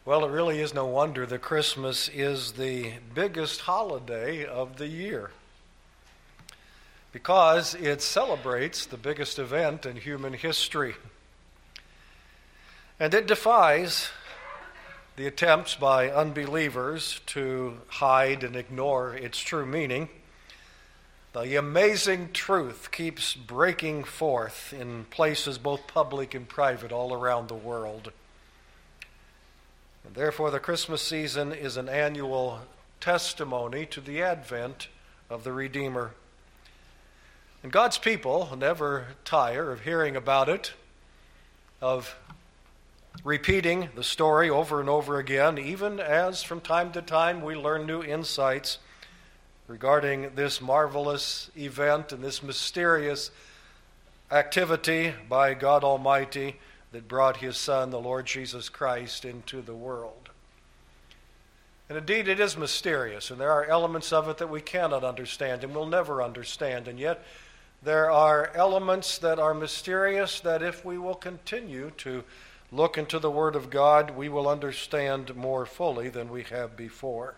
Well, it really is no wonder that Christmas is the biggest holiday of the year, because it celebrates the biggest event in human history. And it defies the attempts by unbelievers to hide and ignore its true meaning. The amazing truth keeps breaking forth in places both public and private all around the world. And therefore, the Christmas season is an annual testimony to the advent of the Redeemer. And God's people never tire of hearing about it, of repeating the story over and over again, even as from time to time we learn new insights regarding this marvelous event and this mysterious activity by God Almighty that brought His Son, the Lord Jesus Christ, into the world. And indeed, it is mysterious, and there are elements of it that we cannot understand and will never understand. And yet, there are elements that are mysterious that if we will continue to look into the Word of God, we will understand more fully than we have before.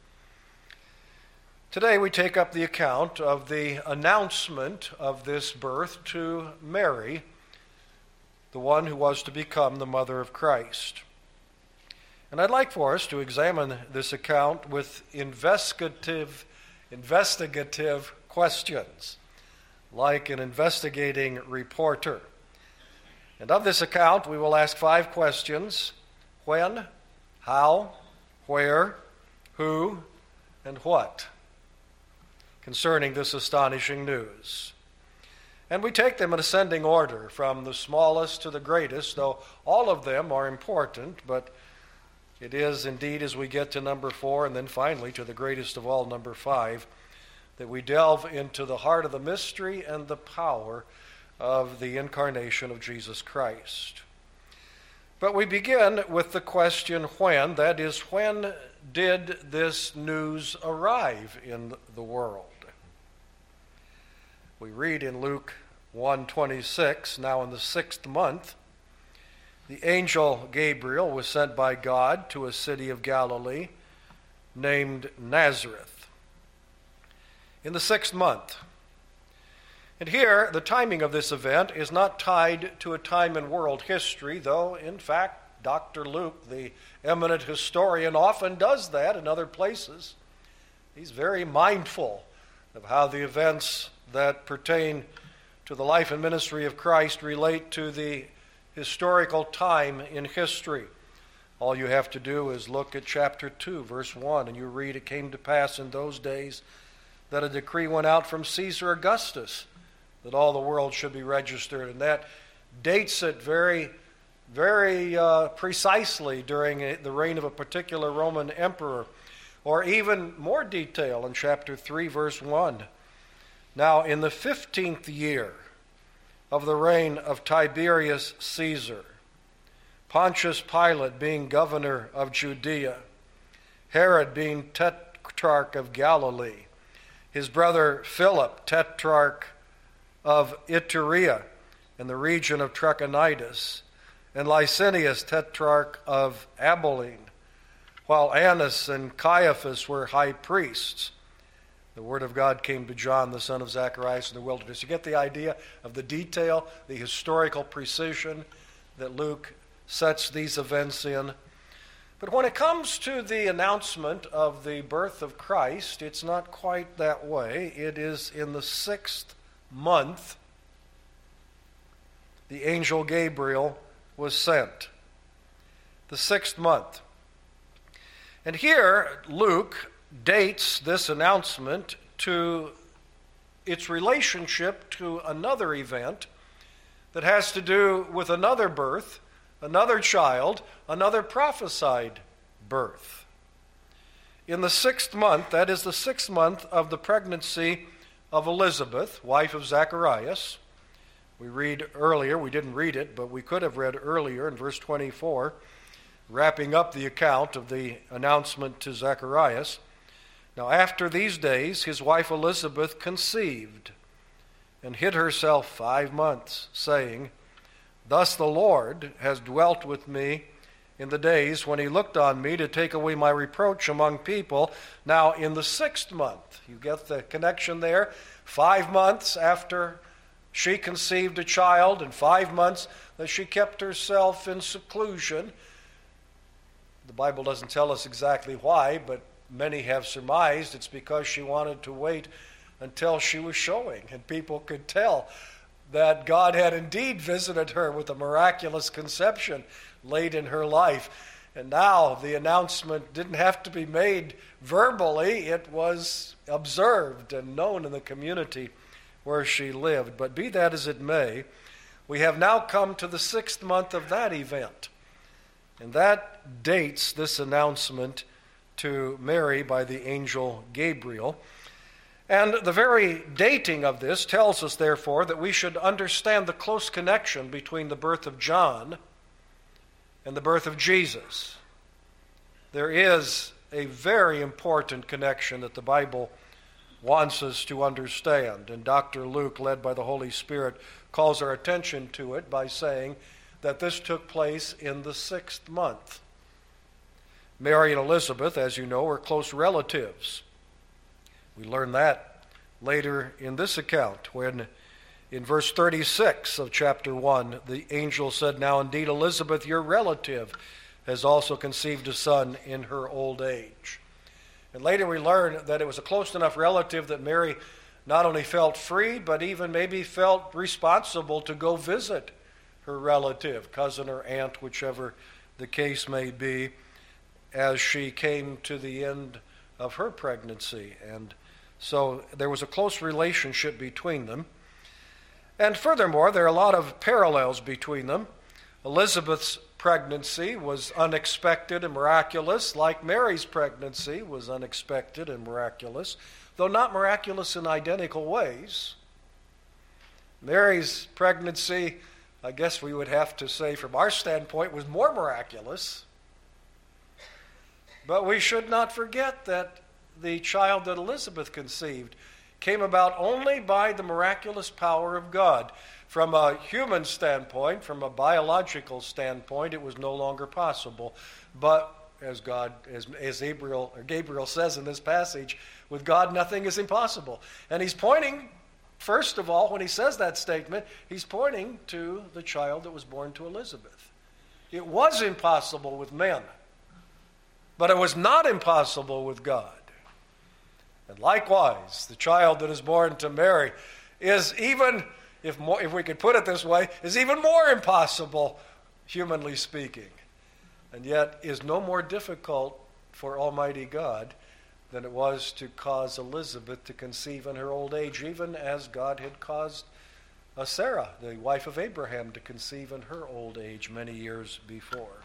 Today we take up the account of the announcement of this birth to Mary, the one who was to become the mother of Christ. And I'd like for us to examine this account with investigative questions, like an investigating reporter. And of this account, we will ask 5 questions: when, how, where, who, and what, concerning this astonishing news. And we take them in ascending order, from the smallest to the greatest, though all of them are important, but it is indeed as we get to number 4, and then finally to the greatest of all, number 5, that we delve into the heart of the mystery and the power of the incarnation of Jesus Christ. But we begin with the question when, that is, when did this news arrive in the world? We read in Luke 1:26, now in the 6th month, the angel Gabriel was sent by God to a city of Galilee named Nazareth in the 6th month. And here, the timing of this event is not tied to a time in world history, though, in fact, Dr. Luke, the eminent historian, often does that in other places. He's very mindful of how the events that pertain to the life and ministry of Christ relate to the historical time in history. All you have to do is look at chapter 2, verse 1, and you read, "It came to pass in those days that a decree went out from Caesar Augustus that all the world should be registered." And that dates it very, very precisely during the reign of a particular Roman emperor. Or even more detail in chapter 3, verse 1. "Now in the 15th year of the reign of Tiberius Caesar, Pontius Pilate being governor of Judea, Herod being tetrarch of Galilee, his brother Philip, tetrarch of Iturea in the region of Trachonitis, and Licinius, tetrarch of Abilene, while Annas and Caiaphas were high priests, the word of God came to John, the son of Zacharias, in the wilderness." You get the idea of the detail, the historical precision that Luke sets these events in. But when it comes to the announcement of the birth of Christ, it's not quite that way. It is in the 6th month the angel Gabriel was sent. The 6th month. And here Luke dates this announcement to its relationship to another event that has to do with another birth, another child, another prophesied birth. In the 6th month, that is the 6th month of the pregnancy of Elizabeth, wife of Zacharias. We read earlier, we didn't read it, but we could have read earlier in verse 24, wrapping up the account of the announcement to Zacharias. "Now after these days his wife Elizabeth conceived and hid herself 5 months, saying, Thus the Lord has dwelt with me in the days when he looked on me to take away my reproach among people. Now in the 6th month, you get the connection there, 5 months after she conceived a child and 5 months that she kept herself in seclusion. The Bible doesn't tell us exactly why, but many have surmised it's because she wanted to wait until she was showing and people could tell that God had indeed visited her with a miraculous conception late in her life. And now the announcement didn't have to be made verbally, it was observed and known in the community where she lived. But be that as it may, we have now come to the 6th month of that event. And that dates this announcement to Mary by the angel Gabriel. And the very dating of this tells us, therefore, that we should understand the close connection between the birth of John and the birth of Jesus. There is a very important connection that the Bible wants us to understand. And Dr. Luke, led by the Holy Spirit, calls our attention to it by saying that this took place in the 6th month. Mary and Elizabeth, as you know, were close relatives. We learn that later in this account when in verse 36 of chapter 1, the angel said, "Now indeed Elizabeth, your relative, has also conceived a son in her old age." And later we learn that it was a close enough relative that Mary not only felt free, but even maybe felt responsible to go visit her relative, cousin or aunt, whichever the case may be, as she came to the end of her pregnancy. And so there was a close relationship between them. And furthermore, there are a lot of parallels between them. Elizabeth's pregnancy was unexpected and miraculous, like Mary's pregnancy was unexpected and miraculous, though not miraculous in identical ways. Mary's pregnancy, I guess we would have to say from our standpoint, was more miraculous. But we should not forget that the child that Elizabeth conceived came about only by the miraculous power of God. From a human standpoint, from a biological standpoint, it was no longer possible. But as Gabriel says in this passage, with God nothing is impossible. And he's pointing, first of all, when he says that statement, he's pointing to the child that was born to Elizabeth. It was impossible with men, but it was not impossible with God. And likewise, the child that is born to Mary is even, if we could put it this way, is even more impossible, humanly speaking. And yet is no more difficult for Almighty God than it was to cause Elizabeth to conceive in her old age, even as God had caused Sarah, the wife of Abraham, to conceive in her old age many years before.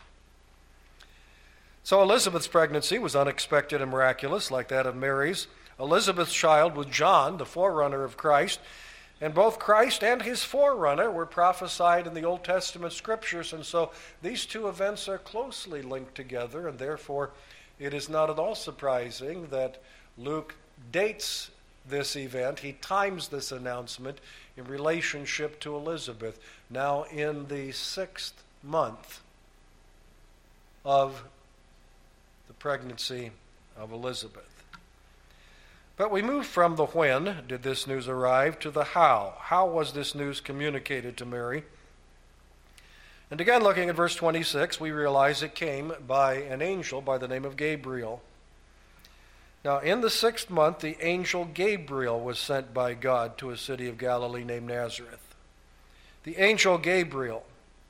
So Elizabeth's pregnancy was unexpected and miraculous, like that of Mary's. Elizabeth's child was John, the forerunner of Christ, and both Christ and his forerunner were prophesied in the Old Testament scriptures, and so these two events are closely linked together, and therefore it is not at all surprising that Luke dates this event, he times this announcement in relationship to Elizabeth, now in the 6th month of the pregnancy of Elizabeth. But we move from the when did this news arrive to the how. How was this news communicated to Mary? And again, looking at verse 26, we realize it came by an angel by the name of Gabriel. Now, in the 6th month, the angel Gabriel was sent by God to a city of Galilee named Nazareth. The angel Gabriel.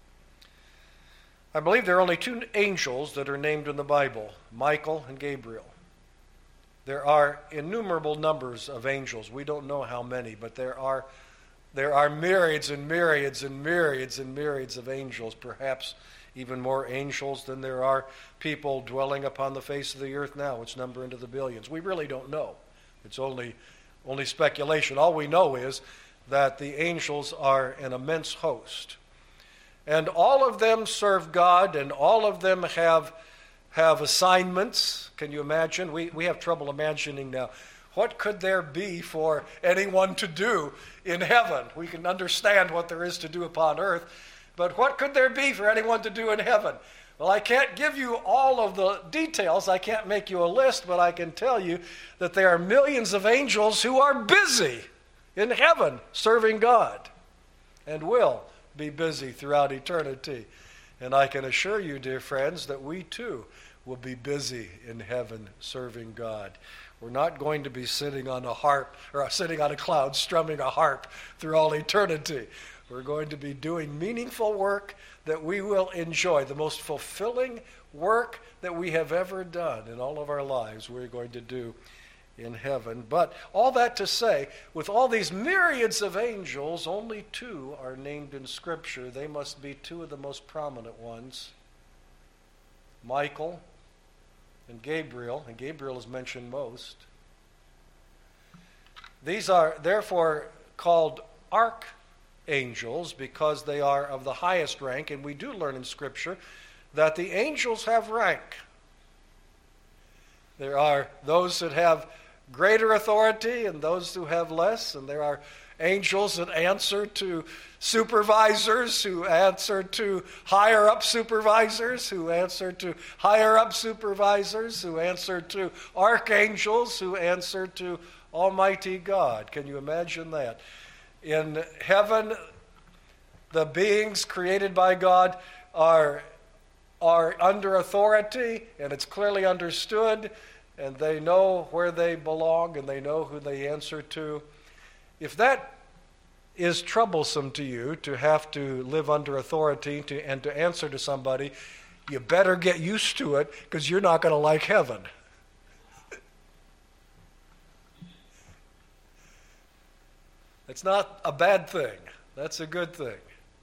I believe there are only 2 angels that are named in the Bible, Michael and Gabriel. There are innumerable numbers of angels. We don't know how many, but there are myriads and myriads and myriads and myriads of angels, perhaps even more angels than there are people dwelling upon the face of the earth now, which number into the billions. We really don't know. It's only speculation. All we know is that the angels are an immense host. And all of them serve God, and all of them have assignments. Can you imagine? We have trouble imagining now. What could there be for anyone to do in heaven? We can understand what there is to do upon earth, but what could there be for anyone to do in heaven? Well, I can't give you all of the details. I can't make you a list, but I can tell you that there are millions of angels who are busy in heaven serving God and will be busy throughout eternity. And I can assure you, dear friends, that we too will be busy in heaven serving God. We're not going to be sitting on a harp or sitting on a cloud strumming a harp through all eternity. We're going to be doing meaningful work that we will enjoy, the most fulfilling work that we have ever done in all of our lives we're going to do in heaven. But all that to say, with all these myriads of angels, only two are named in Scripture. They must be two of the most prominent ones, Michael and Gabriel is mentioned most. These are therefore called archangels because they are of the highest rank, and we do learn in Scripture that the angels have rank. There are those that have greater authority and those who have less, and there are angels that answer to supervisors, who answer to higher up supervisors, who answer to higher up supervisors, who answer to archangels, who answer to Almighty God. Can you imagine that? In heaven, the beings created by God are under authority, and it's clearly understood, and they know where they belong, and they know who they answer to. If that is troublesome to you, to have to live under authority and to answer to somebody, you better get used to it, because you're not going to like heaven. It's not a bad thing. That's a good thing.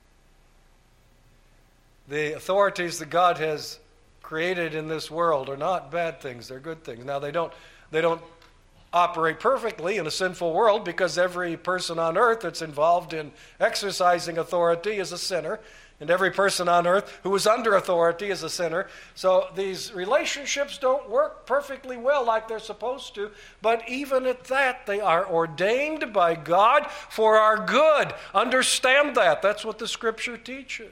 The authorities that God has created in this world are not bad things. They're good things. Now, they don't operate perfectly in a sinful world, because every person on earth that's involved in exercising authority is a sinner, and every person on earth who is under authority is a sinner. So these relationships don't work perfectly well like they're supposed to, but even at that, they are ordained by God for our good. Understand that. That's what the Scripture teaches.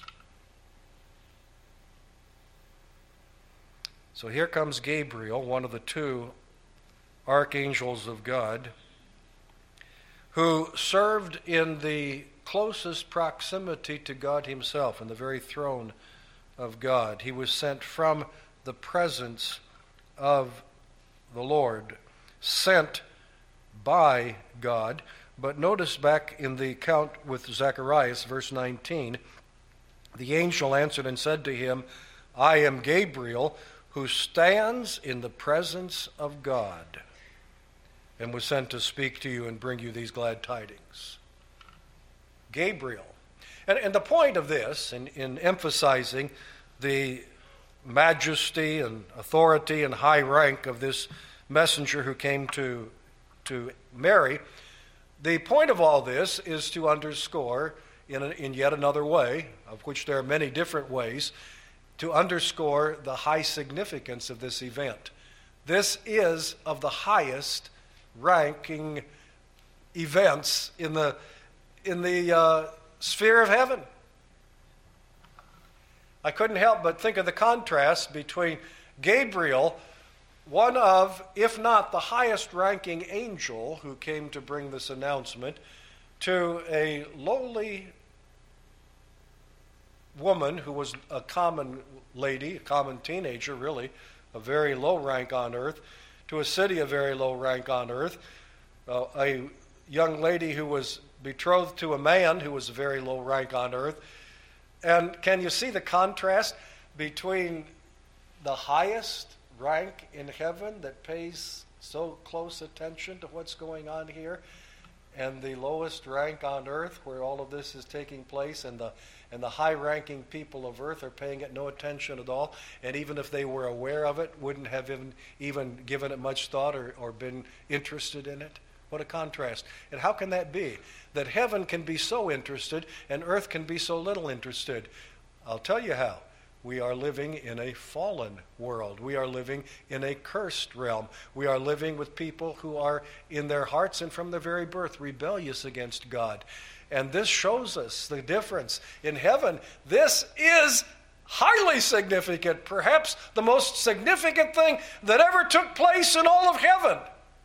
So here comes Gabriel, one of the two archangels of God, who served in the closest proximity to God himself, in the very throne of God. He was sent from the presence of the Lord, sent by God. But notice back in the account with Zacharias, verse 19, the angel answered and said to him, I am Gabriel, who stands in the presence of God, and was sent to speak to you and bring you these glad tidings. Gabriel. And the point of this, in emphasizing the majesty and authority and high rank of this messenger who came to Mary, the point of all this is to underscore in yet another way, of which there are many different ways, to underscore the high significance of this event. This is of the highest ranking events in the sphere of heaven. I couldn't help but think of the contrast between Gabriel, one of, if not the highest ranking angel who came to bring this announcement, to a lowly woman who was a common lady, a common teenager really, a very low rank on earth, to a city of very low rank on earth, a young lady who was betrothed to a man who was a very low rank on earth. And can you see the contrast between the highest rank in heaven that pays so close attention to what's going on here, and the lowest rank on earth where all of this is taking place, and the high-ranking people of earth are paying it no attention at all, and even if they were aware of it, wouldn't have even given it much thought or been interested in it? What a contrast. And how can that be? That heaven can be so interested and earth can be so little interested? I'll tell you how. We are living in a fallen world. We are living in a cursed realm. We are living with people who are in their hearts and from their very birth rebellious against God. And this shows us the difference. In heaven, this is highly significant, perhaps the most significant thing that ever took place in all of heaven.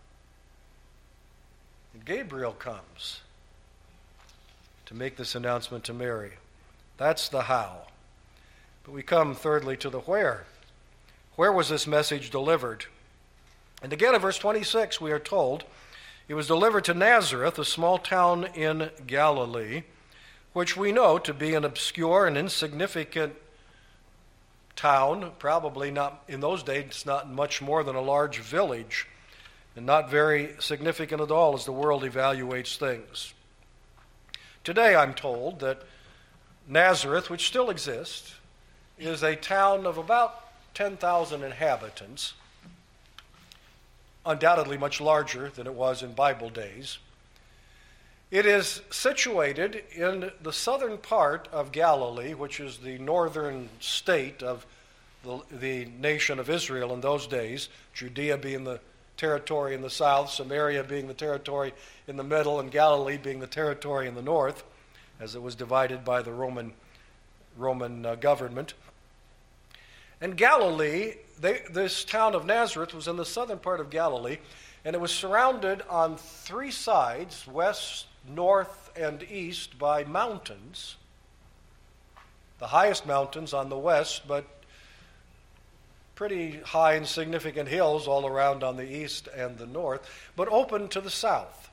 And Gabriel comes to make this announcement to Mary. That's the how. But we come thirdly to the where. Where was this message delivered? And again in verse 26 we are told, it was delivered to Nazareth, a small town in Galilee, which we know to be an obscure and insignificant town, probably not, in those days, not much more than a large village, and not very significant at all as the world evaluates things. Today I'm told that Nazareth, which still exists, is a town of about 10,000 inhabitants, undoubtedly much larger than it was in Bible days. It is situated in the southern part of Galilee, which is the northern state of the nation of Israel in those days, Judea being the territory in the south, Samaria being the territory in the middle, and Galilee being the territory in the north, as it was divided by the Roman government. And Galilee, this town of Nazareth was in the southern part of Galilee, and it was surrounded on three sides, west, north, and east, by mountains. The highest mountains on the west, but pretty high and significant hills all around on the east and the north, but open to the south.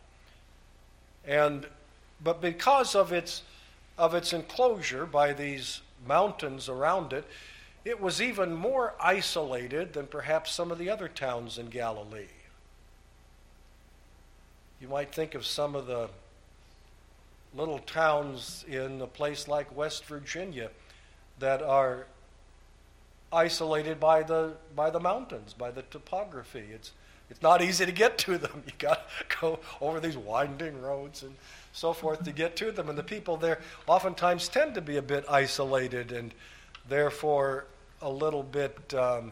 But because of its enclosure by these mountains around it, it was even more isolated than perhaps some of the other towns in Galilee. You might think of some of the little towns in a place like West Virginia that are isolated by the mountains, by the topography. It's not easy to get to them. You got to go over these winding roads and so forth to get to them. And the people there oftentimes tend to be a bit isolated and therefore a little bit,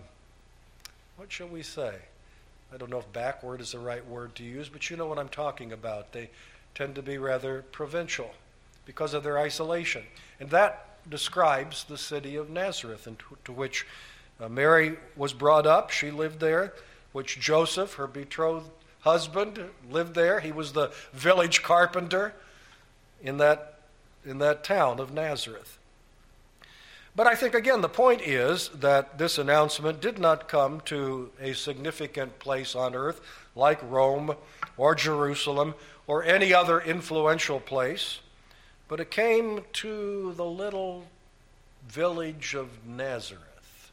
what shall we say? I don't know if backward is the right word to use, but you know what I'm talking about. They tend to be rather provincial because of their isolation. And that describes the city of Nazareth, to which Mary was brought up. She lived there, which Joseph, her betrothed husband, lived there. He was the village carpenter in that town of Nazareth. But I think, again, the point is that this announcement did not come to a significant place on earth like Rome or Jerusalem or any other influential place, but it came to the little village of Nazareth,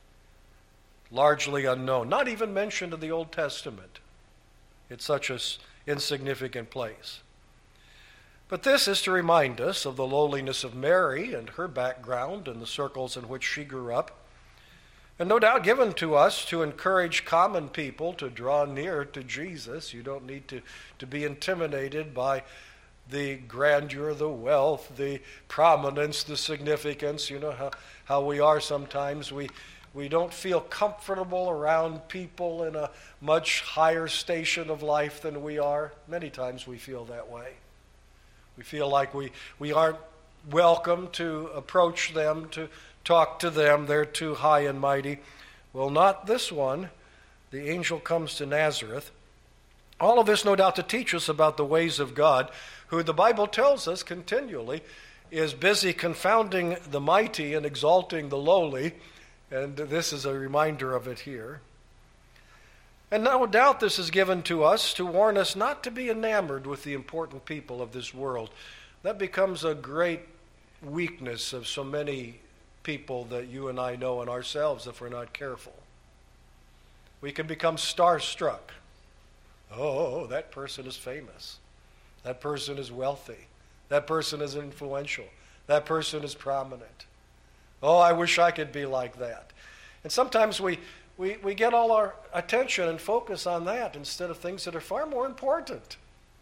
largely unknown, not even mentioned in the Old Testament. It's such an insignificant place. But this is to remind us of the lowliness of Mary and her background and the circles in which she grew up, and no doubt given to us to encourage common people to draw near to Jesus. You don't need to be intimidated by the grandeur, the wealth, the prominence, the significance. You know how we are sometimes. We don't feel comfortable around people in a much higher station of life than we are. Many times we feel that way. We feel like we aren't welcome to approach them, to talk to them. They're too high and mighty. Well, not this one. The angel comes to Nazareth. All of this, no doubt, to teach us about the ways of God, who the Bible tells us continually is busy confounding the mighty and exalting the lowly. And this is a reminder of it here. And no doubt this is given to us to warn us not to be enamored with the important people of this world. That becomes a great weakness of so many people that you and I know in ourselves if we're not careful. We can become starstruck. Oh, that person is famous. That person is wealthy. That person is influential. That person is prominent. Oh, I wish I could be like that. And sometimes we get all our attention and focus on that instead of things that are far more important.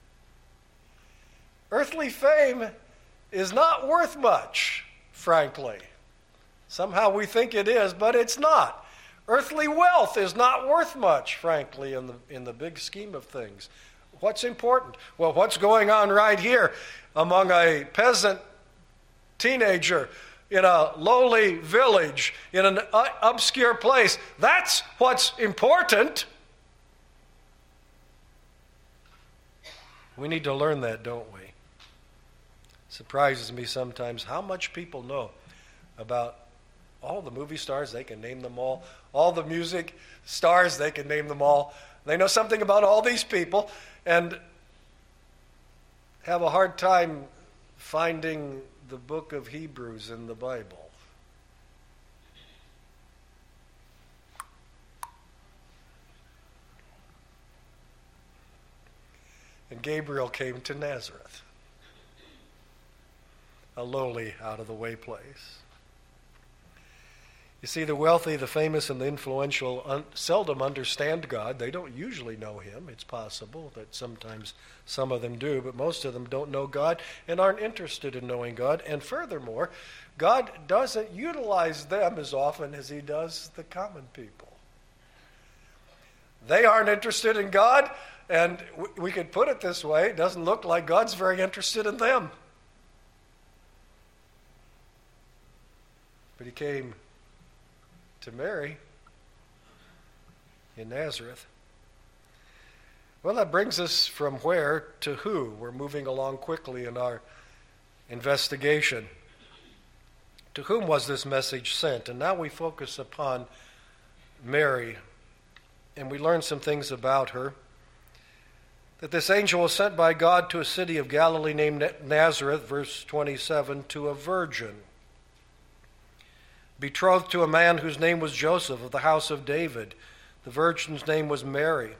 Earthly fame is not worth much, frankly. Somehow we think it is, but it's not. Earthly wealth is not worth much, frankly, in the big scheme of things. What's important? Well, what's going on right here among a peasant teenager in a lowly village, in an obscure place. That's what's important. We need to learn that, don't we? It surprises me sometimes how much people know about all the movie stars. They can name them all. All the music stars, they can name them all. They know something about all these people and have a hard time finding the book of Hebrews in the Bible. And Gabriel came to Nazareth, a lowly, out-of-the-way place. You see, the wealthy, the famous, and the influential seldom understand God. They don't usually know Him. It's possible that sometimes some of them do, but most of them don't know God and aren't interested in knowing God. And furthermore, God doesn't utilize them as often as He does the common people. They aren't interested in God, and we could put it this way: it doesn't look like God's very interested in them. But He came to Mary in Nazareth. Well, that brings us from where to who. We're moving along quickly in our investigation. To whom was this message sent? And now we focus upon Mary, and we learn some things about her. That this angel was sent by God to a city of Galilee named Nazareth, verse 27, to a virgin, betrothed to a man whose name was Joseph of the house of David. The virgin's name was Mary.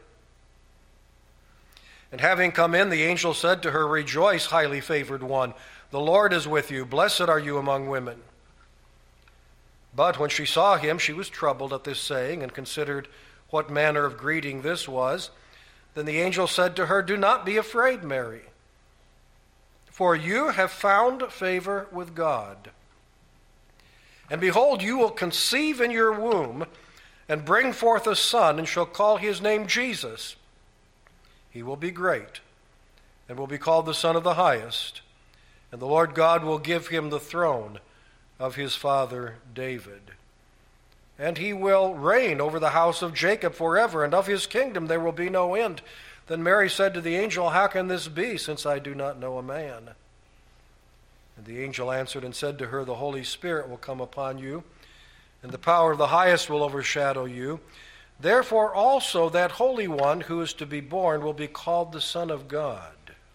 And having come in, the angel said to her, "Rejoice, highly favored one. The Lord is with you. Blessed are you among women." But when she saw him, she was troubled at this saying and considered what manner of greeting this was. Then the angel said to her, "Do not be afraid, Mary, for you have found favor with God. And behold, you will conceive in your womb and bring forth a son, and shall call his name Jesus. He will be great and will be called the Son of the Highest. And the Lord God will give him the throne of his father David. And he will reign over the house of Jacob forever, and of his kingdom there will be no end." Then Mary said to the angel, "How can this be, since I do not know a man?" And the angel answered and said to her, "The Holy Spirit will come upon you, and the power of the Highest will overshadow you. Therefore also that Holy One who is to be born will be called the Son of God.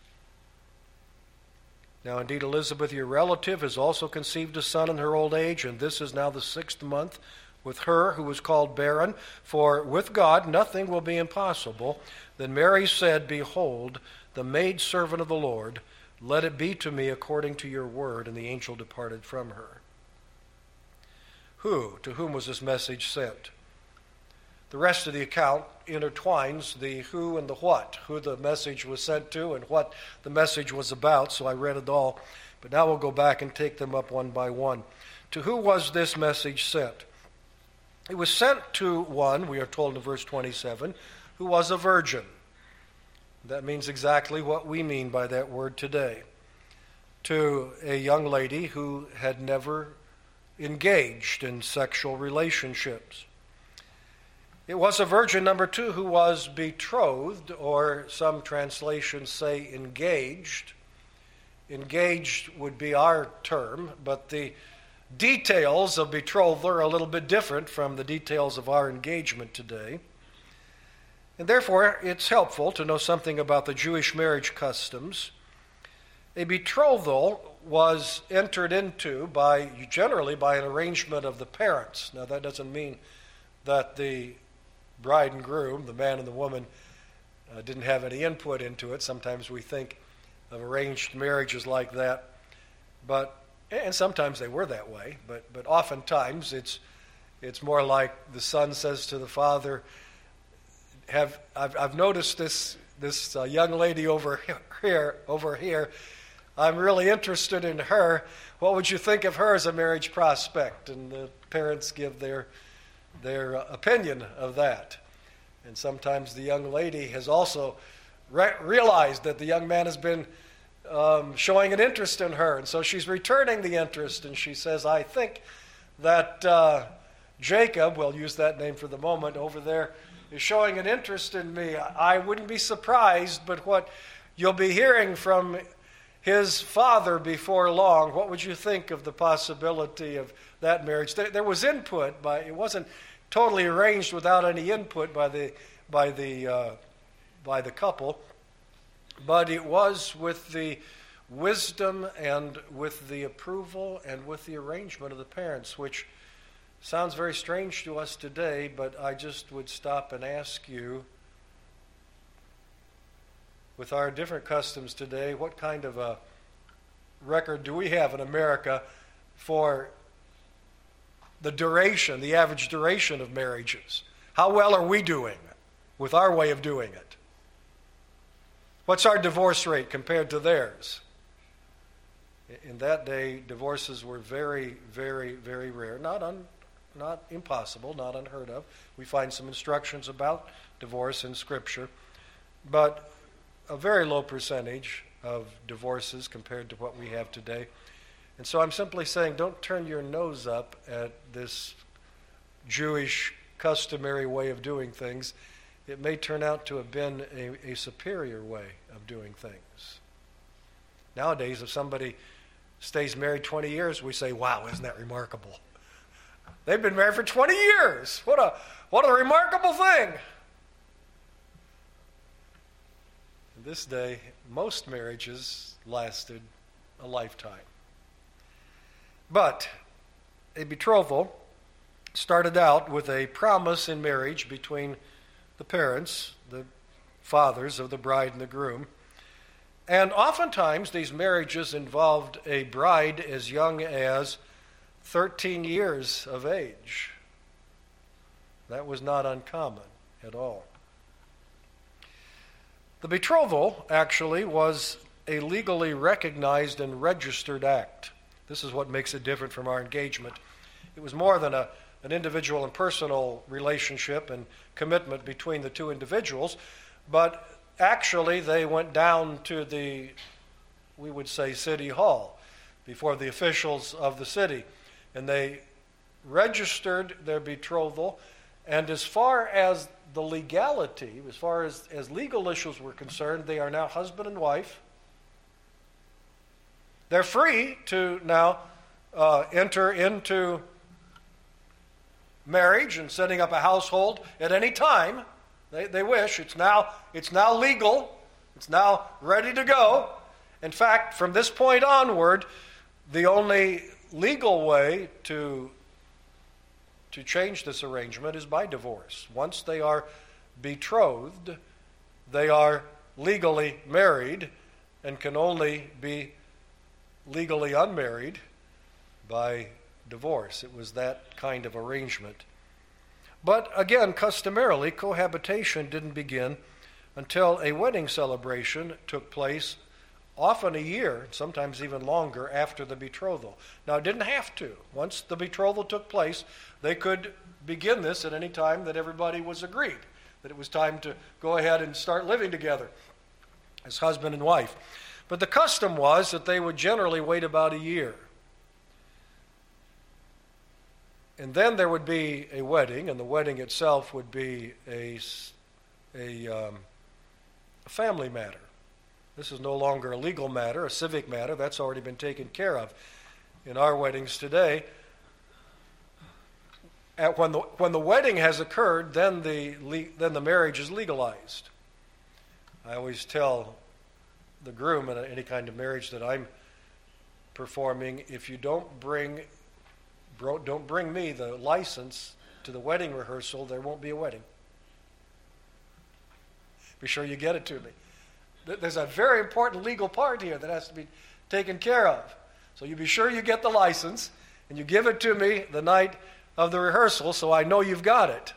Now indeed Elizabeth, your relative, has also conceived a son in her old age, and this is now the 6th month with her who was called barren, for with God nothing will be impossible." Then Mary said, "Behold, the maidservant of the Lord, let it be to me according to your word." And the angel departed from her. Who? To whom was this message sent? The rest of the account intertwines the who and the what, who the message was sent to and what the message was about, so I read it all. But now we'll go back and take them up one by one. To who was this message sent? It was sent to one, we are told in verse 27, who was a virgin. That means exactly what we mean by that word today. To a young lady who had never engaged in sexual relationships. It was a virgin, number two, who was betrothed, or some translations say engaged. Engaged would be our term, but the details of betrothal are a little bit different from the details of our engagement today. And therefore, it's helpful to know something about the Jewish marriage customs. A betrothal was entered into generally by an arrangement of the parents. Now, that doesn't mean that the bride and groom, the man and the woman, didn't have any input into it. Sometimes we think of arranged marriages like that, and sometimes they were that way. But oftentimes it's more like the son says to the father, I've noticed this young lady over here. I'm really interested in her. What would you think of her as a marriage prospect? And the parents give their opinion of that. And sometimes the young lady has also realized that the young man has been showing an interest in her. And so she's returning the interest, and she says, I think that Jacob, we'll use that name for the moment, over there is showing an interest in me. I wouldn't be surprised, but what you'll be hearing from his father before long, what would you think of the possibility of that marriage? There was input, but it wasn't totally arranged without any input by the couple, but it was with the wisdom and with the approval and with the arrangement of the parents, which sounds very strange to us today, but I just would stop and ask you, with our different customs today, what kind of a record do we have in America for the duration, the average duration of marriages? How well are we doing with our way of doing it? What's our divorce rate compared to theirs? In that day, divorces were very, very, very rare. Not impossible, not unheard of. We find some instructions about divorce in Scripture, but a very low percentage of divorces compared to what we have today. And so I'm simply saying, don't turn your nose up at this Jewish customary way of doing things. It may turn out to have been a superior way of doing things. Nowadays, if somebody stays married 20 years, we say, wow, isn't that remarkable? They've been married for 20 years. What a remarkable thing. In this day, most marriages lasted a lifetime. But a betrothal started out with a promise in marriage between the parents, the fathers of the bride and the groom. And oftentimes these marriages involved a bride as young as 13 years of age. That was not uncommon at all. The betrothal actually was a legally recognized and registered act. This is what makes it different from our engagement. It was more than an individual and personal relationship and commitment between the two individuals, but actually they went down to we would say, city hall before the officials of the city, and they registered their betrothal. And as far as the legality, as far as legal issues were concerned, they are now husband and wife. They're free to now enter into marriage and setting up a household at any time they wish. It's now legal. It's now ready to go. In fact, from this point onward, the only legal way to change this arrangement is by divorce. Once they are betrothed, they are legally married and can only be legally unmarried by divorce. It was that kind of arrangement. But again, customarily, cohabitation didn't begin until a wedding celebration took place, often a year, sometimes even longer, after the betrothal. Now, it didn't have to. Once the betrothal took place, they could begin this at any time that everybody was agreed, that it was time to go ahead and start living together as husband and wife. But the custom was that they would generally wait about a year. And then there would be a wedding, and the wedding itself would be a family matter. This is no longer a legal matter, a civic matter. That's already been taken care of in our weddings today. When the wedding has occurred, then the marriage is legalized. I always tell the groom in any kind of marriage that I'm performing, if you don't bring me the license to the wedding rehearsal, there won't be a wedding. Be sure you get it to me. There's a very important legal part here that has to be taken care of. So you be sure you get the license, and you give it to me the night of the rehearsal so I know you've got it.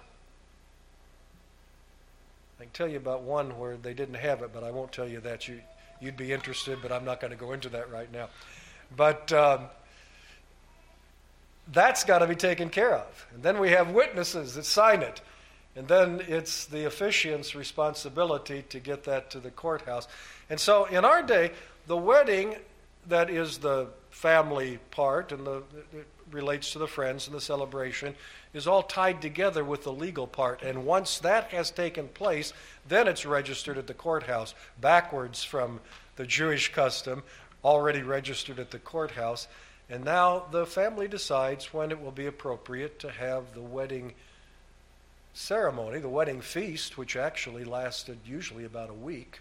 I can tell you about one where they didn't have it, but I won't tell you that. You'd be interested, but I'm not going to go into that right now. But that's got to be taken care of. And then we have witnesses that sign it. And then it's the officiant's responsibility to get that to the courthouse. And so in our day, the wedding, that is the family part, and it relates to the friends and the celebration, is all tied together with the legal part. And once that has taken place, then it's registered at the courthouse, backwards from the Jewish custom, already registered at the courthouse. And now the family decides when it will be appropriate to have the wedding ceremony, the wedding feast, which actually lasted usually about a week,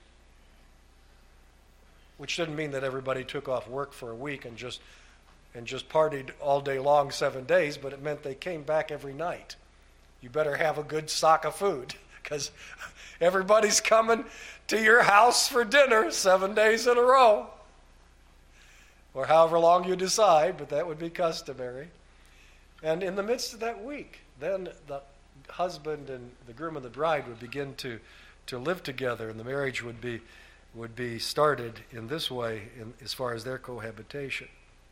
which didn't mean that everybody took off work for a week and just partied all day long 7 days, but it meant they came back every night. You better have a good stock of food, because everybody's coming to your house for dinner 7 days in a row, or however long you decide, but that would be customary. And in the midst of that week, then the husband and the groom and the bride would begin to live together, and the marriage would be started in this way as far as their cohabitation.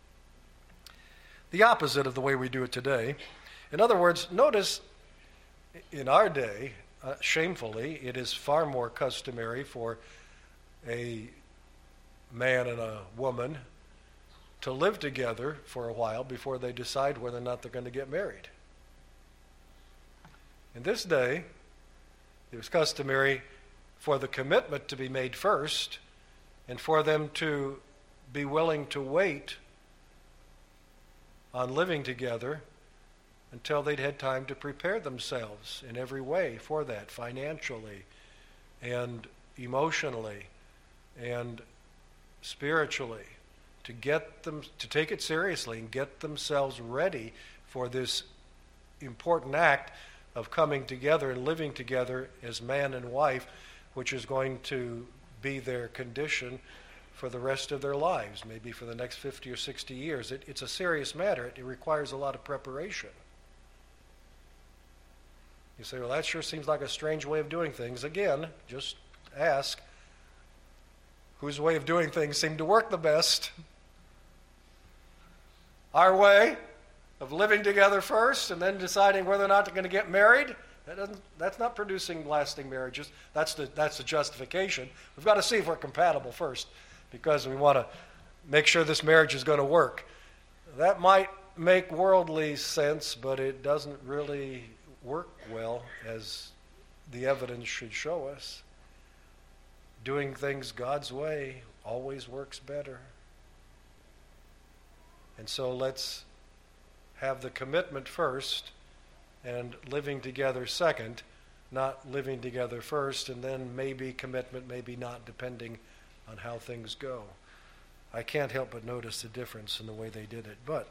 The opposite of the way we do it today. In other words, notice in our day, shamefully, it is far more customary for a man and a woman to live together for a while before they decide whether or not they're going to get married. In this day, it was customary for the commitment to be made first and for them to be willing to wait on living together until they'd had time to prepare themselves in every way for that, financially and emotionally and spiritually, to take it seriously and get themselves ready for this important act of coming together and living together as man and wife, which is going to be their condition for the rest of their lives, maybe for the next 50 or 60 years. It's a serious matter. It requires a lot of preparation. You say, well, that sure seems like a strange way of doing things. Again, just ask, whose way of doing things seemed to work the best? Our way of living together first and then deciding whether or not they're going to get married, that's not producing lasting marriages. That's the justification. We've got to see if we're compatible first, because we want to make sure this marriage is going to work. That might make worldly sense, but it doesn't really work well, as the evidence should show us. Doing things God's way always works better. And so let's have the commitment first and living together second, not living together first and then maybe commitment, maybe not, depending on how things go. I can't help but notice the difference in the way they did it. But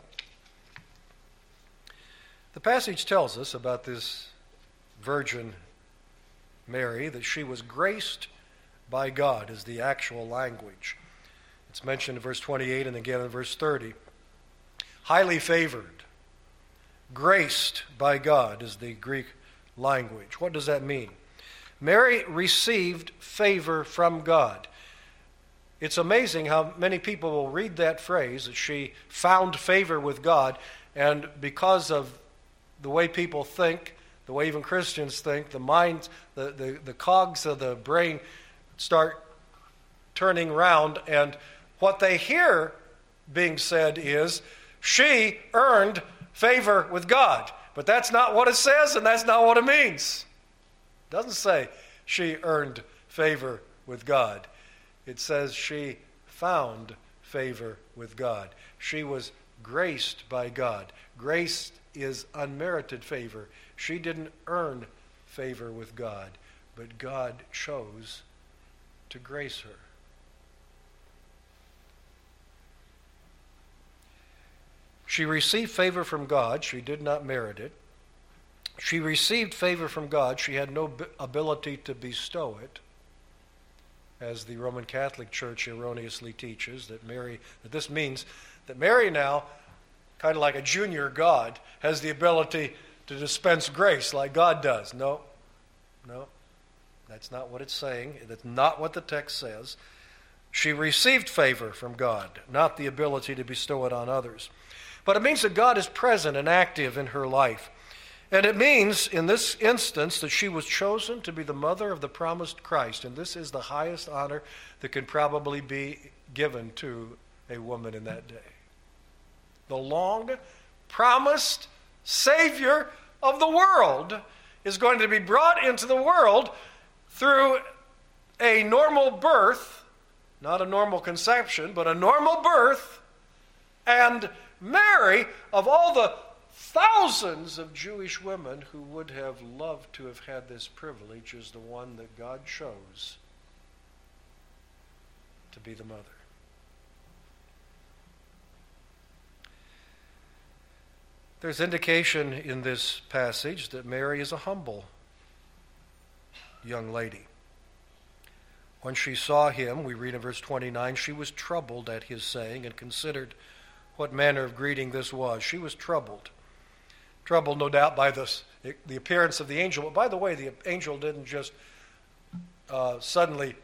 the passage tells us about this Virgin Mary that she was graced by God, is the actual language. It's mentioned in verse 28 and again in verse 30. Highly favored, graced by God is the Greek language. What does that mean? Mary received favor from God. It's amazing how many people will read that phrase, that she found favor with God, and because of the way people think, the way even Christians think, the minds, the cogs of the brain start turning round, and what they hear being said is, she earned favor with God. But that's not what it says, and that's not what it means. It doesn't say she earned favor with God. It says she found favor with God. She was graced by God. Grace is unmerited favor. She didn't earn favor with God, but God chose to grace her. She received favor from God. She did not merit it. She received favor from God. She had no ability to bestow it, as the Roman Catholic Church erroneously teaches, that this means that Mary now, kind of like a junior God, has the ability to dispense grace like God does. No, that's not what it's saying. That's not what the text says. She received favor from God, not the ability to bestow it on others. But it means that God is present and active in her life. And it means, in this instance, that she was chosen to be the mother of the promised Christ. And this is the highest honor that can probably be given to a woman in that day. The long-promised Savior of the world is going to be brought into the world through a normal birth, not a normal conception, but a normal birth. And Mary, of all the thousands of Jewish women who would have loved to have had this privilege, is the one that God chose to be the mother. There's indication in this passage that Mary is a humble young lady. When she saw him, we read in verse 29, she was troubled at his saying and considered what manner of greeting this was. She was troubled. Troubled, no doubt, by the appearance of the angel. But by the way, the angel didn't just suddenly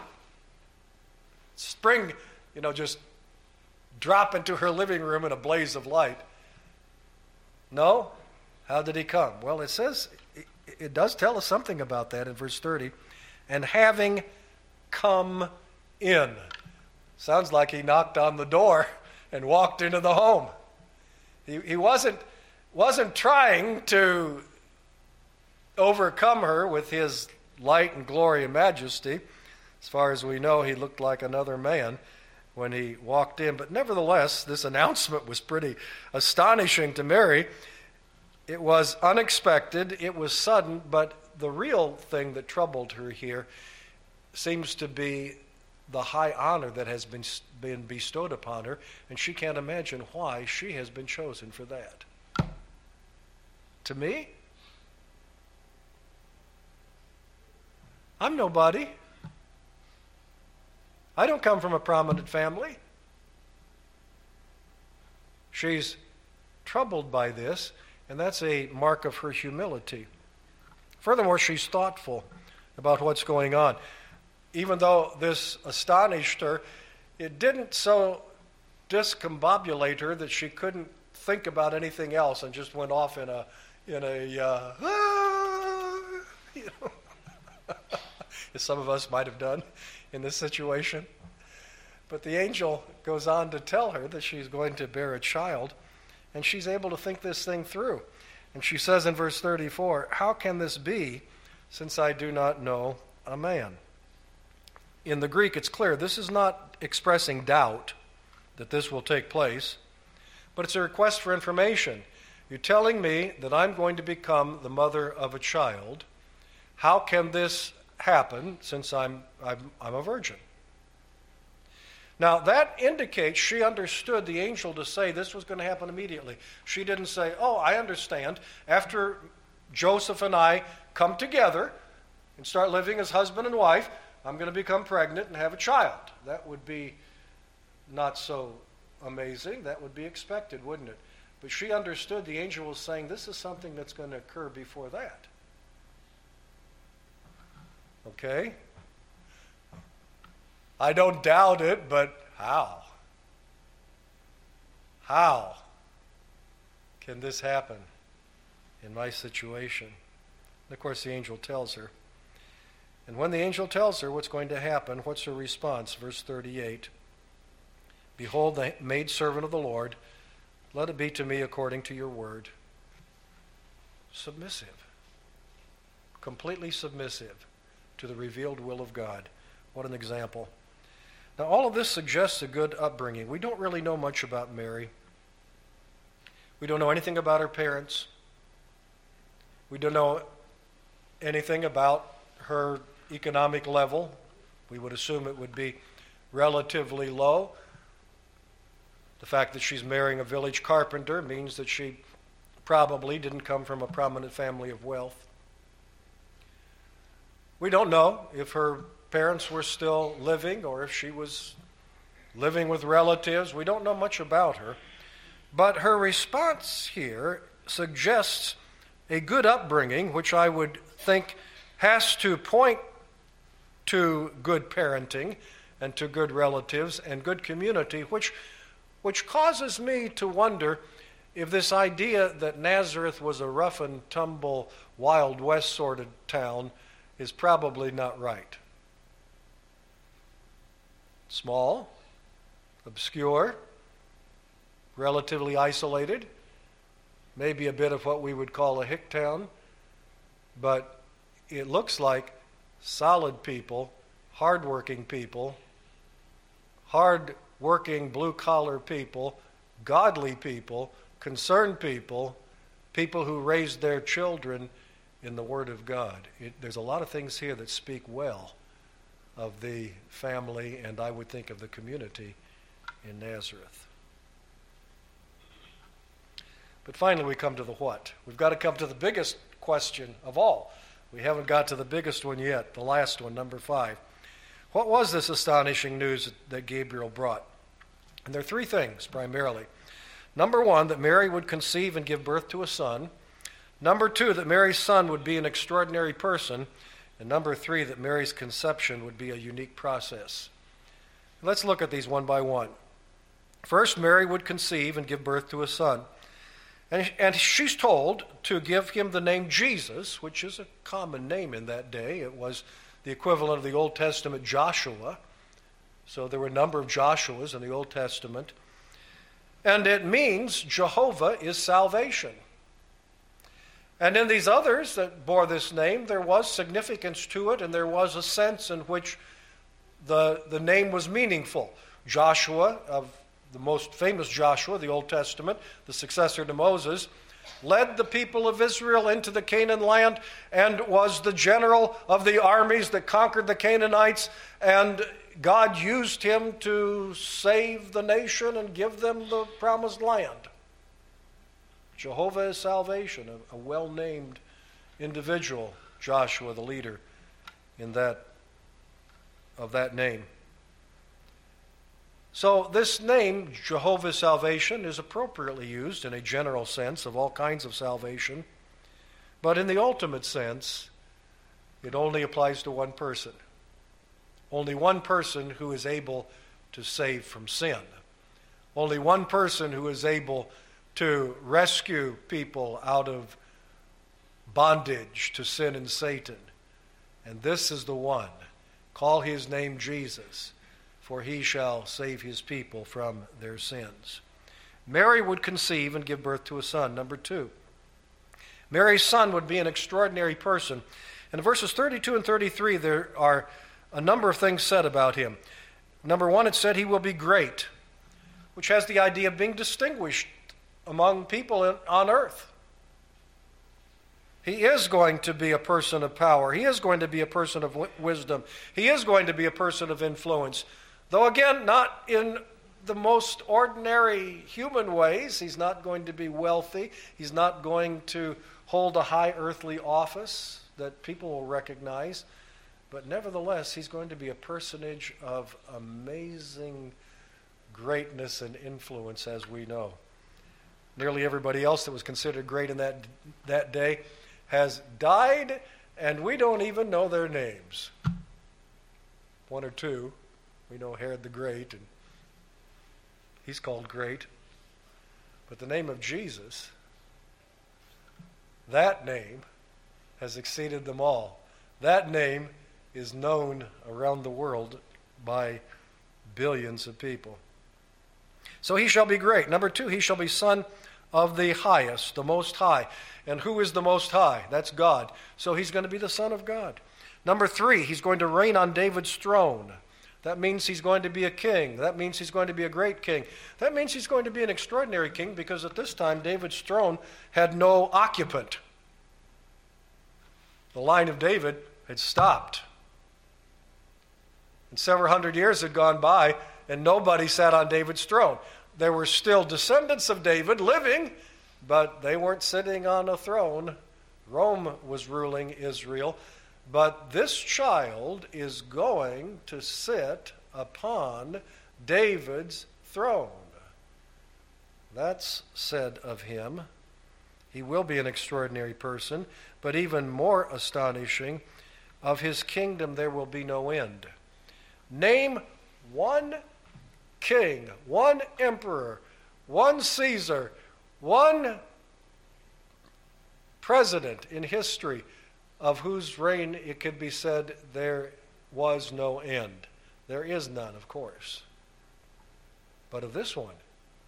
spring, just drop into her living room in a blaze of light. No? How did he come? Well, it says, it does tell us something about that in verse 30. And having come in. Sounds like he knocked on the door and walked into the home. He wasn't trying to overcome her with his light and glory and majesty. As far as we know, he looked like another man when he walked in. But nevertheless, this announcement was pretty astonishing to Mary. It was unexpected, it was sudden, but the real thing that troubled her here seems to be the high honor that has been bestowed upon her, and she can't imagine why she has been chosen for that. To me, I'm nobody. I don't come from a prominent family. She's troubled by this, and that's a mark of her humility. Furthermore, she's thoughtful about what's going on. Even though this astonished her, it didn't so discombobulate her that she couldn't think about anything else and just went off in a as some of us might have done in this situation. But the angel goes on to tell her that she's going to bear a child, and she's able to think this thing through. And she says in verse 34, "How can this be, since I do not know a man?" In the Greek, it's clear this is not expressing doubt that this will take place, but it's a request for information. You're telling me that I'm going to become the mother of a child. How can this happen since I'm a virgin? Now, that indicates she understood the angel to say this was going to happen immediately. She didn't say, "Oh, I understand. After Joseph and I come together and start living as husband and wife, I'm going to become pregnant and have a child." That would be not so amazing. That would be expected, wouldn't it? But she understood the angel was saying this is something that's going to occur before that. Okay? I don't doubt it, but how? How can this happen in my situation? And of course, the angel tells her. And when the angel tells her what's going to happen, what's her response? Verse 38, "Behold, the maidservant of the Lord, let it be to me according to your word." Submissive. Completely submissive to the revealed will of God. What an example. Now, all of this suggests a good upbringing. We don't really know much about Mary. We don't know anything about her parents. We don't know anything about her economic level. We would assume it would be relatively low. The fact that she's marrying a village carpenter means that she probably didn't come from a prominent family of wealth. We don't know if her parents were still living or if she was living with relatives. We don't know much about her. But her response here suggests a good upbringing, which I would think has to point to good parenting and to good relatives and good community, which causes me to wonder if this idea that Nazareth was a rough and tumble, Wild West sort of town is probably not right. Small, obscure, relatively isolated, maybe a bit of what we would call a hick town, but it looks like solid people, hardworking people, hard-working blue-collar people, godly people, concerned people, people who raised their children in the Word of God. There's a lot of things here that speak well of the family, and I would think of the community in Nazareth. But finally we come to the what. We've got to come to the biggest question of all. We haven't got to the biggest one yet, the last one, number 5. What was this astonishing news that Gabriel brought? And there are 3 things primarily. Number 1, that Mary would conceive and give birth to a son. Number 2, that Mary's son would be an extraordinary person. And number 3, that Mary's conception would be a unique process. Let's look at these one by one. First, Mary would conceive and give birth to a son. And she's told to give him the name Jesus, which is a common name in that day. It was the equivalent of the Old Testament Joshua. So there were a number of Joshuas in the Old Testament. And it means Jehovah is salvation. And in these others that bore this name, there was significance to it, and there was a sense in which the name was meaningful. Joshua, of the most famous Joshua, the Old Testament, the successor to Moses, led the people of Israel into the Canaan land and was the general of the armies that conquered the Canaanites, and God used him to save the nation and give them the promised land. Jehovah is salvation, a well-named individual, Joshua, the leader of that name. So this name, Jehovah's salvation, is appropriately used in a general sense of all kinds of salvation. But in the ultimate sense, it only applies to one person. Only one person who is able to save from sin. Only one person who is able to rescue people out of bondage to sin and Satan. And this is the one. Call his name Jesus, for he shall save his people from their sins. Mary would conceive and give birth to a son. Number 2, Mary's son would be an extraordinary person. In verses 32 and 33, there are a number of things said about him. Number 1, it said he will be great, which has the idea of being distinguished among people on earth. He is going to be a person of power. He is going to be a person of wisdom. He is going to be a person of influence. Though again, not in the most ordinary human ways. He's not going to be wealthy. He's not going to hold a high earthly office that people will recognize. But nevertheless, he's going to be a personage of amazing greatness and influence, as we know. Nearly everybody else that was considered great in that day has died, and we don't even know their names. 1 or 2. We know Herod the Great, and he's called great. But the name of Jesus, that name has exceeded them all. That name is known around the world by billions of people. So he shall be great. Number 2, he shall be son of the highest, the Most High. And who is the Most High? That's God. So he's going to be the Son of God. Number 3, he's going to reign on David's throne. That means he's going to be a king. That means he's going to be a great king. That means he's going to be an extraordinary king, because at this time David's throne had no occupant. The line of David had stopped. And several hundred years had gone by, and nobody sat on David's throne. There were still descendants of David living, but they weren't sitting on a throne. Rome was ruling Israel. But this child is going to sit upon David's throne. That's said of him. He will be an extraordinary person, but even more astonishing, of his kingdom there will be no end. Name one king, one emperor, one Caesar, one president in history of whose reign it could be said there was no end. There is none, of course. but of this one.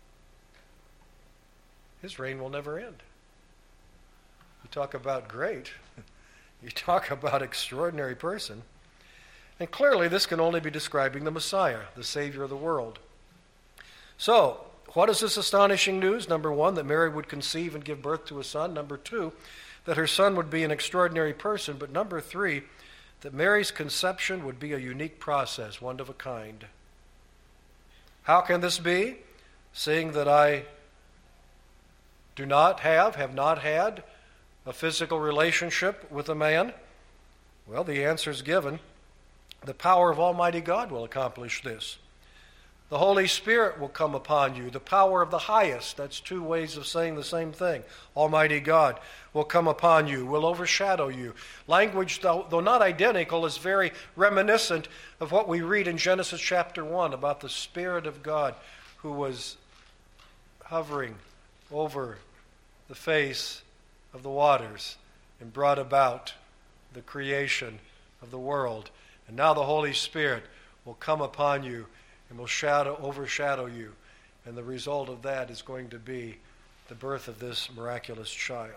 His reign will never end. You talk about great. You talk about extraordinary person. And clearly this can only be describing the Messiah, the Savior of the world. So, what is this astonishing news? Number one, that Mary would conceive and give birth to a son. Number two, that her son would be an extraordinary person. But number three, that Mary's conception would be a unique process, one of a kind. How can this be? Seeing that I do not have not had a physical relationship with a man? Well, the answer is given. The power of Almighty God will accomplish this. The Holy Spirit will come upon you. The power of the highest, that's two ways of saying the same thing. Almighty God will come upon you, will overshadow you. Language, though not identical, is very reminiscent of what we read in Genesis chapter 1 about the Spirit of God who was hovering over the face of the waters and brought about the creation of the world. And now the Holy Spirit will come upon you and will overshadow you. And the result of that is going to be the birth of this miraculous child.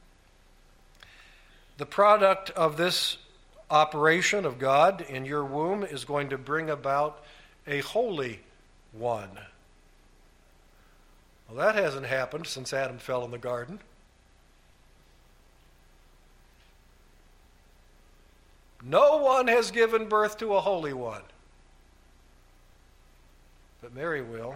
The product of this operation of God in your womb is going to bring about a holy one. Well, that hasn't happened since Adam fell in the garden. No one has given birth to a holy one. But Mary will.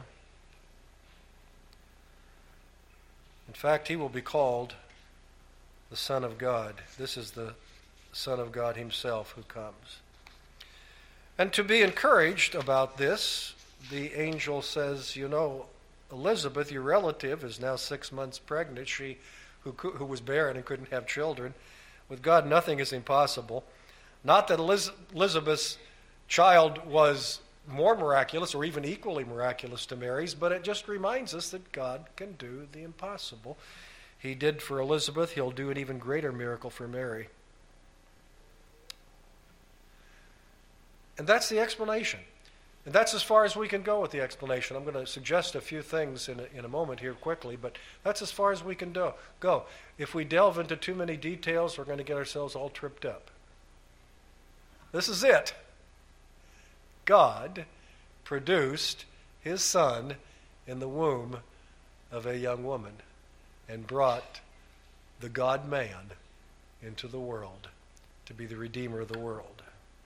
In fact, he will be called the Son of God. This is the Son of God himself who comes. And to be encouraged about this, the angel says, you know, Elizabeth, your relative, is now 6 months pregnant. She who was barren and couldn't have children. With God, nothing is impossible. Not that Elizabeth's child was more miraculous or even equally miraculous to Mary's, but it just reminds us that God can do the impossible. He did for Elizabeth. He'll do an even greater miracle for Mary. And that's the explanation. And that's as far as we can go with the explanation. I'm going to suggest a few things in a moment here quickly, but that's as far as we can go. If we delve into too many details, we're going to get ourselves all tripped up. This is it. God produced his son in the womb of a young woman and brought the God-man into the world to be the Redeemer of the world.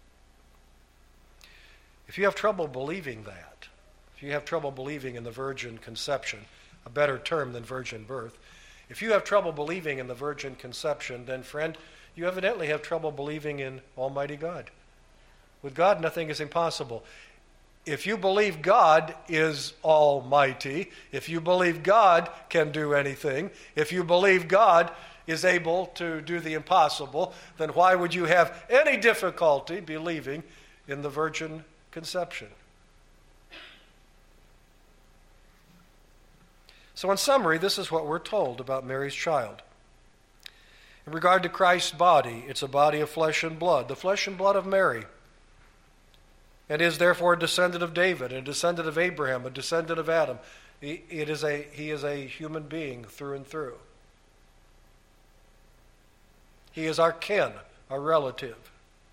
If you have trouble believing that, if you have trouble believing in the virgin conception, a better term than virgin birth, if you have trouble believing in the virgin conception, then friend, you evidently have trouble believing in Almighty God. With God, nothing is impossible. If you believe God is almighty, if you believe God can do anything, if you believe God is able to do the impossible, then why would you have any difficulty believing in the virgin conception? So in summary, this is what we're told about Mary's child. In regard to Christ's body, it's a body of flesh and blood, the flesh and blood of Mary. And is therefore a descendant of David, a descendant of Abraham, a descendant of Adam. He is a human being through and through. He is our kin, our relative.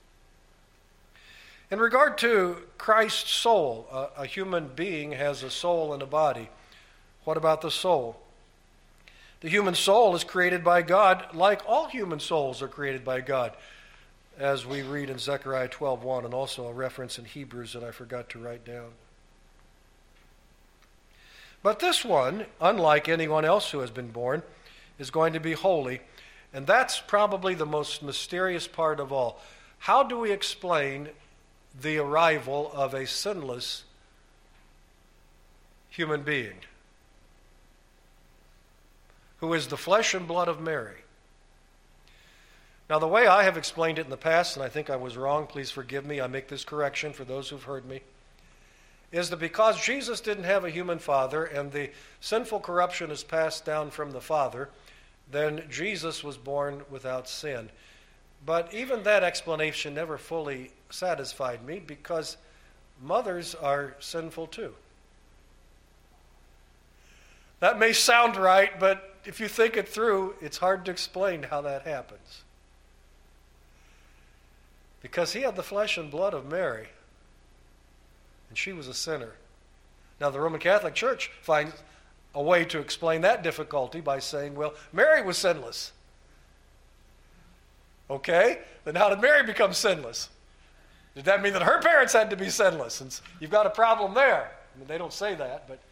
In regard to Christ's soul, a human being has a soul and a body. What about the soul? The human soul is created by God like all human souls are created by God, as we read in Zechariah 12:1, and also a reference in Hebrews that I forgot to write down. But this one, unlike anyone else who has been born, is going to be holy, and that's probably the most mysterious part of all. How do we explain the arrival of a sinless human being who is the flesh and blood of Mary? Now, the way I have explained it in the past, and I think I was wrong, please forgive me, I make this correction for those who've heard me, is that because Jesus didn't have a human father and the sinful corruption is passed down from the Father, then Jesus was born without sin. But even that explanation never fully satisfied me because mothers are sinful too. That may sound right, but if you think it through, it's hard to explain how that happens. Because he had the flesh and blood of Mary, and she was a sinner. Now, the Roman Catholic Church finds a way to explain that difficulty by saying, well, Mary was sinless. Okay, then how did Mary become sinless? Did that mean that her parents had to be sinless? And you've got a problem there. I mean, they don't say that, but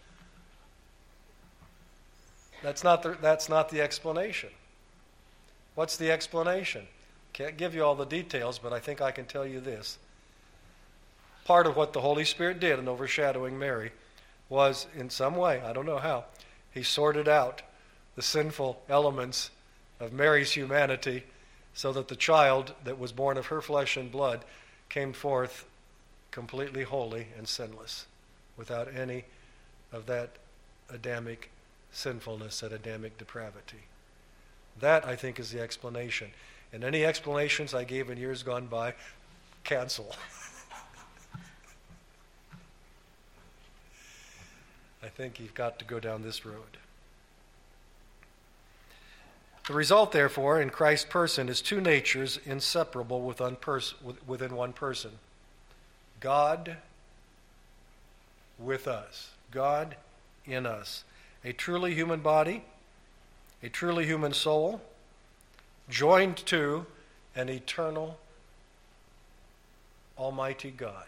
that's not the explanation. What's the explanation? Can't give you all the details, but I think I can tell you this. Part of what the Holy Spirit did in overshadowing Mary was, in some way, I don't know how, he sorted out the sinful elements of Mary's humanity so that the child that was born of her flesh and blood came forth completely holy and sinless, without any of that Adamic sinfulness, that Adamic depravity. That, I think, is the explanation. And any explanations I gave in years gone by, cancel. I think you've got to go down this road. The result, therefore, in Christ's person is two natures inseparable within one person. God with us. God in us. A truly human body, a truly human soul, joined to an eternal, almighty God.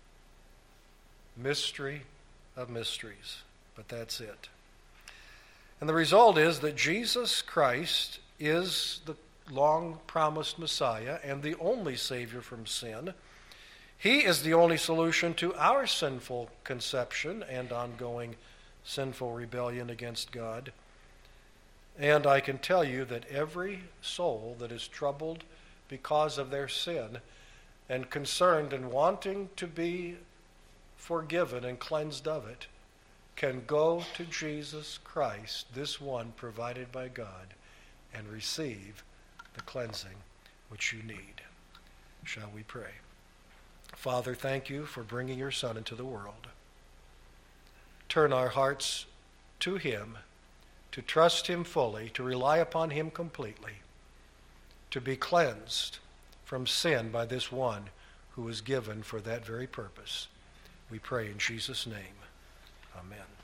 Mystery of mysteries, but that's it. And the result is that Jesus Christ is the long-promised Messiah and the only Savior from sin. He is the only solution to our sinful conception and ongoing sinful rebellion against God. And I can tell you that every soul that is troubled because of their sin and concerned and wanting to be forgiven and cleansed of it can go to Jesus Christ, this one provided by God, and receive the cleansing which you need. Shall we pray? Father, thank you for bringing your Son into the world. Turn our hearts to him, to trust him fully, to rely upon him completely, to be cleansed from sin by this one who was given for that very purpose. We pray in Jesus' name. Amen.